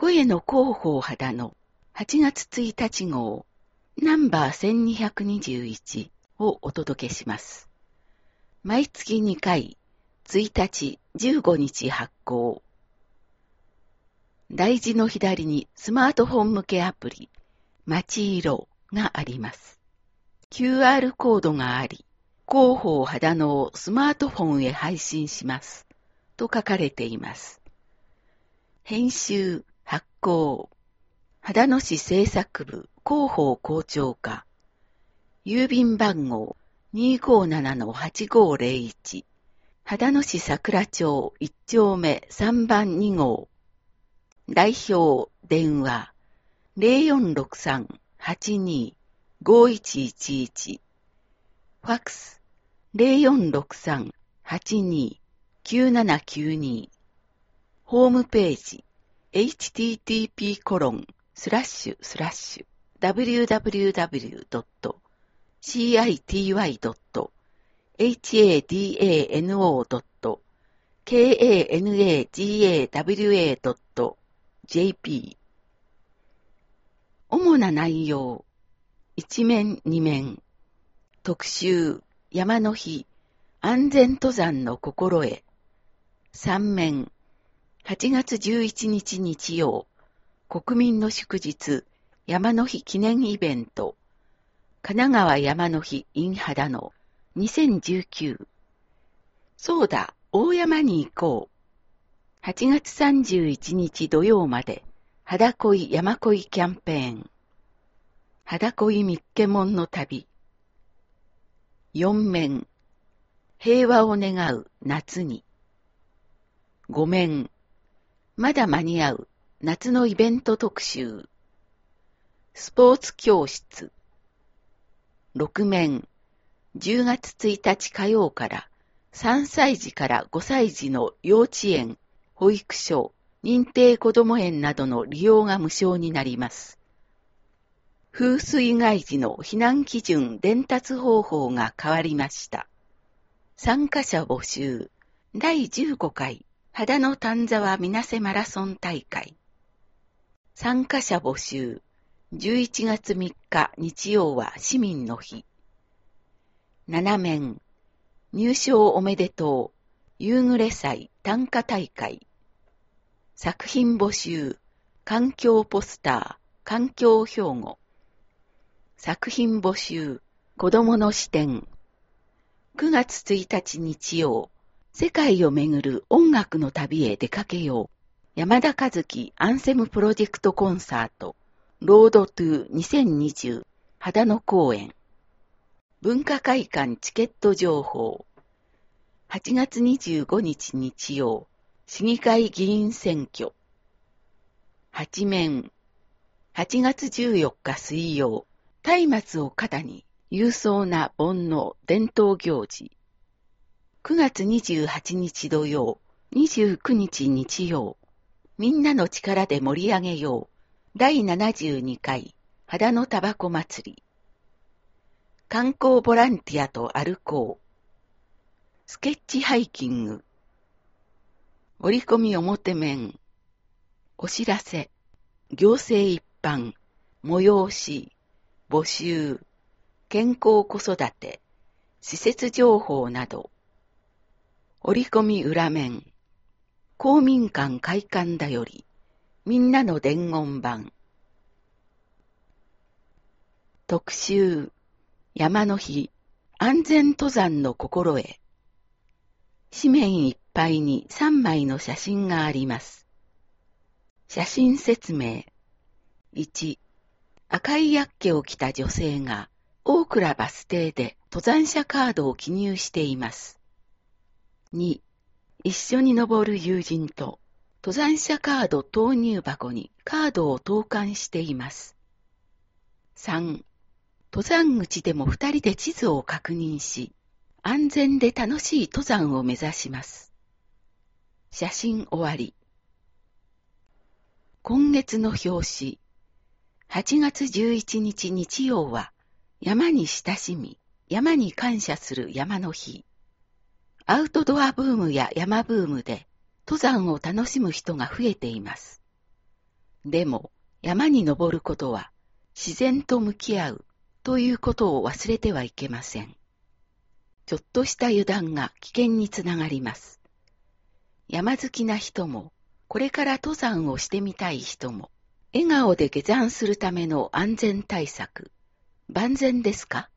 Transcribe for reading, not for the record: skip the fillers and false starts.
声の広報肌の8月1日号ナンバー1221をお届けします。毎月2回、1日、15日発行。大字の左にスマートフォン向けアプリ、まちいろがあります。QR コードがあり、広報肌のをスマートフォンへ配信します。と書かれています。編集、発行。秦野市政策部広報校長課。郵便番号 257-8501。秦野市桜町1丁目3番2号。代表、電話。0463-82-5111。ファックス。0463-82-9792。ホームページ。http://www.city.kanagawa.jp 主な内容。一面二面。特集、山の日、安全登山の心得。三面。8月11日日曜、国民の祝日、山の日記念イベント、神奈川山の日 in 秦野2019。そうだ、大山に行こう。8月31日土曜まで、肌恋山恋キャンペーン。肌恋みっけもんの旅。4面、平和を願う夏に。5面、まだ間に合う夏のイベント特集。スポーツ教室。6面、10月1日火曜から3歳児から5歳児の幼稚園、保育所、認定こども園などの利用が無償になります。風水害時の避難基準伝達方法が変わりました。参加者募集。第15回。秦野丹沢みなせマラソン大会。参加者募集。11月3日日曜は市民の日。7面。入賞おめでとう。夕暮れ祭短歌大会。作品募集。環境ポスター。環境標語。作品募集。子供の視点。9月1日日曜。世界をめぐる音楽の旅へ出かけよう。山田和樹アンセムプロジェクトコンサート、ロードトゥ2020、秦野公演。文化会館チケット情報。8月25日日曜、市議会議員選挙。8面。8月14日水曜、松明を肩に、勇壮な盆の伝統行事。9月28日土曜、29日日曜、みんなの力で盛り上げよう。第72回、秦野タバコ祭り。観光ボランティアと歩こう。スケッチハイキング。折り込み表面。お知らせ。行政一般。催し。募集。健康子育て。施設情報など。折り込み裏面。公民館開館だより。みんなの伝言板。特集。山の日。安全登山の心得。紙面いっぱいに3枚の写真があります。写真説明。1、赤いヤッケを着た女性が大倉バス停で登山者カードを記入しています。2、一緒に登る友人と登山者カード投入箱にカードを投函しています。3、登山口でも2人で地図を確認し、安全で楽しい登山を目指します。写真終わり。今月の表紙。8月11日日曜は、山に親しみ、山に感謝する山の日。アウトドアブームや山ブームで、登山を楽しむ人が増えています。 でも、山に登ることは、自然と向き合うということを忘れてはいけません。ちょっとした油断が危険につながります。山好きな人も、これから登山をしてみたい人も、笑顔で下山するための安全対策、万全ですか？